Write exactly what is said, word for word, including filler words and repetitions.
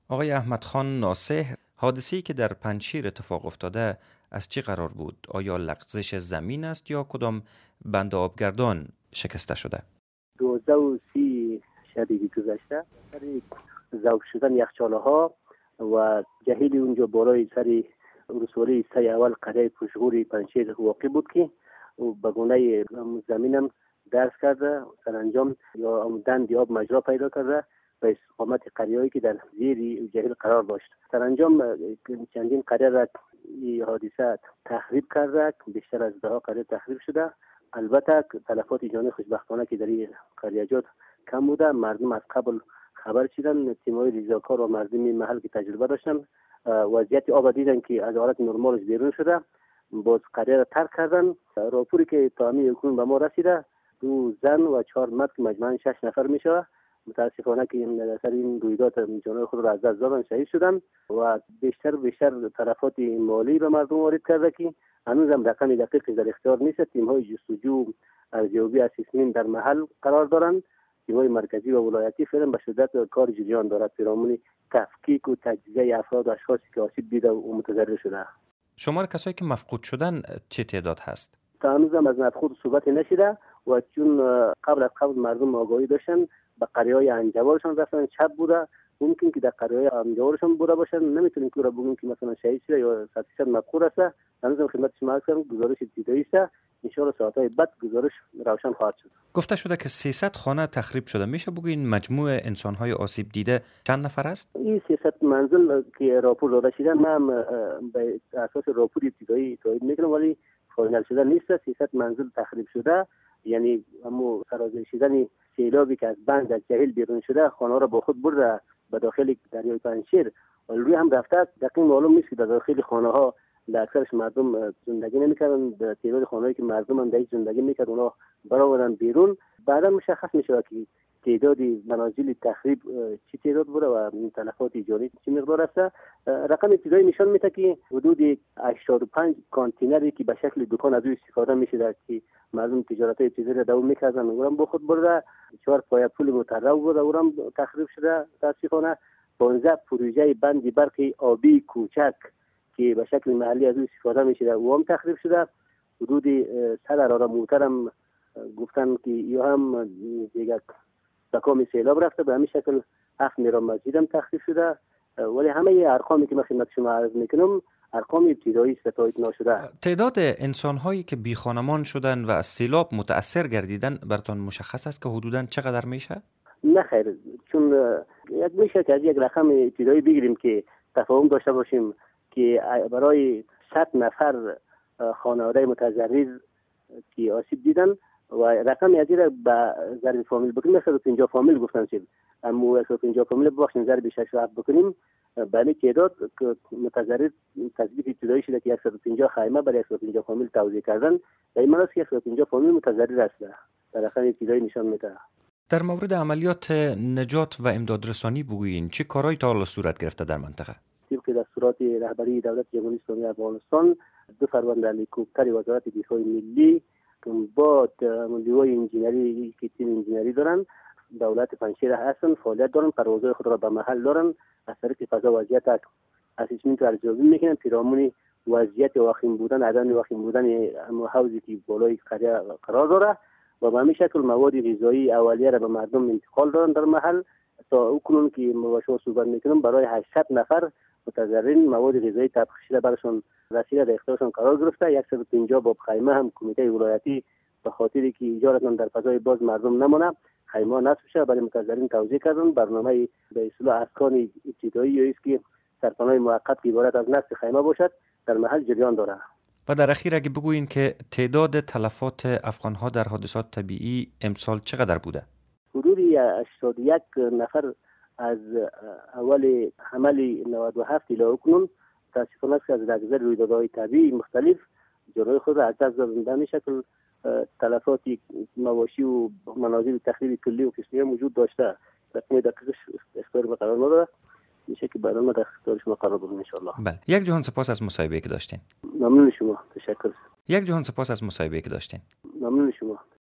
آقای احمد خان ناصح، حادثه‌ای که در پنجشیر اتفاق افتاده از چه قرار بود؟ آیا لغزش زمین است یا کدام بند آبگردان شکسته شده؟ دوازده و سی شبی گذشته سر ذوب شدن یخچاله ها و جهیل اونجا بالای سر رسولی سه اول قریه پشغوری پنجشیر واقع بود که به گونه زمینم درس کرده، سرانجام یا دند آب مجرا پیدا کرده به استقامت قریه‌ای که در زیر جهیل قرار داشت. سرانجام چندین قریه را این حادثه تخریب کرده، بیشتر از ده قریه تخریب شده. البته تلفات جانی خوشبختانه که در این قریه‌جات کم بوده. مردم از قبل خبر شدن، تیم‌های ریزاکار و مردم محل که تجربه داشتن وضعیت آب دیدن که از حالت نرمالش بیرون شده، باز قریه را ترک کردن. راپوری که تامی حکومت به ما رسیده دو زن و چهار مرد که مجموعاً شش نفر میشه. متاسفانه که در سر این رویداد جان خود را از دست دادن، شهید شدن و بیشتر بیشتر تلفات مالی به مردم وارد کرده که هنوز هم رقم دقیقی در اختیار نیست. تیم‌های جستجو ارزیابی اسیسمنت در محل قرار دارند. تیم‌های مرکزی و ولایتی فعلا به شدت کار جریان دارد پیرامون تفکیک و تجزیه افراد و اشخاصی که آسیب دیده و متضرر شده. شمار کسایی که مفقود شدن چه تعداد هست؟ تا هنوز هم از مفقود صحبت نشده و چون قبل از قبل مردم آگاهی داشتن به قریه‌های انجوارشان رفتن، چپ بوده، ممکن که در قریه‌های انجوارشان بوده باشن. نمیتونیم که را بگیم که مثلا شهید شده یا صد درصد مفقود است. هنوز هم خدمت شما هستم، گزارش ابتدایی است. ان شاء الله ساعت‌های بعد گزارش روشن خواهد شد. گفته شده که سیصد خانه تخریب شده. میشه بگین مجموع انسان‌های آسیب دیده چند نفر است؟ این سیصد منزل که راپور داده شده، من به اساس راپور ابتدایی تایید میکنم، ولی فاینال شده نیست. سیصد منزل تخریب شده، یعنی همو سرازیر شدن سیلابی که از بند از جهیل بیرون شده خانه را با خود برده به داخل دریای پنجشیر و روی هم رفته. دقیق معلوم نیست که در داخل خانه ها اکثرش مردم زندگی نمیکردن. در تعداد خانه‌ای که مردم هم در زندگی میکرد اونا برآوردن بیرون. بعدا مشخص میشه که تعداد منازل تخریب چی تعداد بوده و تلفات جانی چی مقدار است. رقم ابتدایی نشان میده که حدود هشتاد و پنج کانتینری که به شکل دکان از او استفاده میشه در که مردم تجارت ابتدایی دوام میکردن اونم با خود برده. چهار پایه پول مترو بوده اونم تخریب شده. متاسفانه پانزده پروژه بند برق آبی کوچک که به شکل محلی از او استفاده میشه او هم تخریب شده. حدود صد اراره موترم گفتن که یا هم دیگه تکام سیلاب رفته، به همین شکل هفت میران مسجد هم تخریب شده. ولی همه ارقامی که من خدمت شما عرض میکنم ارقام ابتدایی است، تایید نشده. تعداد انسان‌هایی که بی خانمان شدن و از سیلاب متأثر گردیدن براتون مشخص است که حدوداً چقدر میشه؟ نه خیر، چون یک میشه که از یک رقم ابتدایی بگیریم که تفاهم داشته باشیم که برای صد نفر خانواده متضرر که آسیب دیدن و رقم از این به ضرب فامیل بکنیم صد و پنجاه فامیل گفتن شد، اما صد و پنجاه فامیل ببخشید ضرب شش و هفت بکنیم به این تعداد که متضرر تثبیت ابتدایی شده که صد و پنجاه خیمه برای صد و پنجاه فامیل توزیع کردن. در این معنی است که صد و پنجاه فامیل متضرر است. در رقم ابتدایی نشان میده. در مورد عملیات نجات و امدادرسانی بگویین چه کارهایی تا حالا صورت گرفته در منطقه؟ طبق دستورات رهبری دولت جمهوری اسلامی افغانستان دو فرمانده هلیکوپتر وزارت دفاع ملی با لیوای انجینری که تیم انجینری دارن دولت پنجشیر هستن، فعالیت دارن، پروازهای خود را به محل دارن، از طریق فضا وضعیت اسسمنت و ارزیابی میکنن پیرامون وضعیت واخیم بودن عدم واخیم بودن حوضی که بالای قریه قرار داره و به همین شکل مواد غذایی اولیه را به مردم انتقال دادن در محل. تا اکنون که ما شما صحبت میکنم برای هشتصد نفر متضررین مواد غذایی طبخ شده برشون رسیده، در اختیارشون قرار گرفته. صد و پنجاه باب خیمه هم کمیته ولایتی به خاطری که ایجادشون در فضای باز مردم نمونه خیمه نصب شده برای متضررین توزیع کردن. برنامه به اصطلاح اسکان ابتدایی است که سرپناه موقت که عبارت از نصب خیمه باشد در محل جریان داره. و در اخیر اگه بگویین که تعداد تلفات افغان‌ها در حادثات طبیعی امسال چقدر بوده؟ حدود هشتاد و یک نفر از اول حمل نود و هفت الی اکنون تاسفانه است که از نظر رویدادهای طبیعی مختلف جرای خود را از دست دادند. به همین شکل تلفات مواشی و منازل تخریب کلی و قسمی وجود داشته. رقم دقیقش اختیار به قرار نداره، میشه که بعدا ما در اختیار شما قرار بدیم ان شاء الله. بله، یک جهان سپاس از مصاحبه‌ای که داشتین. ممنون شما، تشکر. یک جهان سپاس از مصاحبه‌ای که داشتین.